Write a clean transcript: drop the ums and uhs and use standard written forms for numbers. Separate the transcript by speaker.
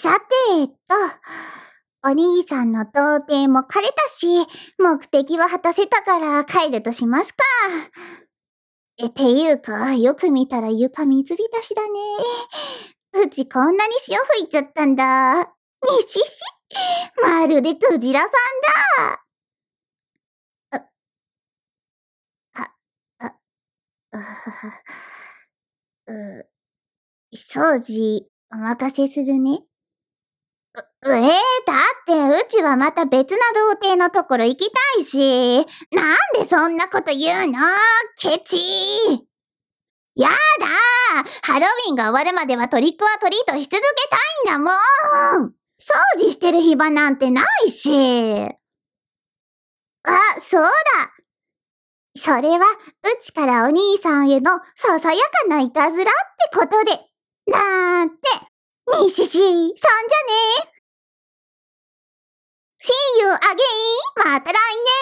Speaker 1: さてお兄さんの童貞も枯れたし、目的は果たせたから帰るとしますか。っていうか、よく見たら床水浸しだね。うちこんなに潮吹いちゃったんだ。にしし、まるでクジラさんだ。掃除、お任せするね。だってうちはまた別な童貞のところ行きたいし、なんでそんなこと言うの？ケチー。やだー、ハロウィンが終わるまではトリックアトリートし続けたいんだもん。掃除してる暇なんてないし。そうだ。それはうちからお兄さんへのささやかないたずらってことで。なんて、にしし、そんじゃね。See you again! また来年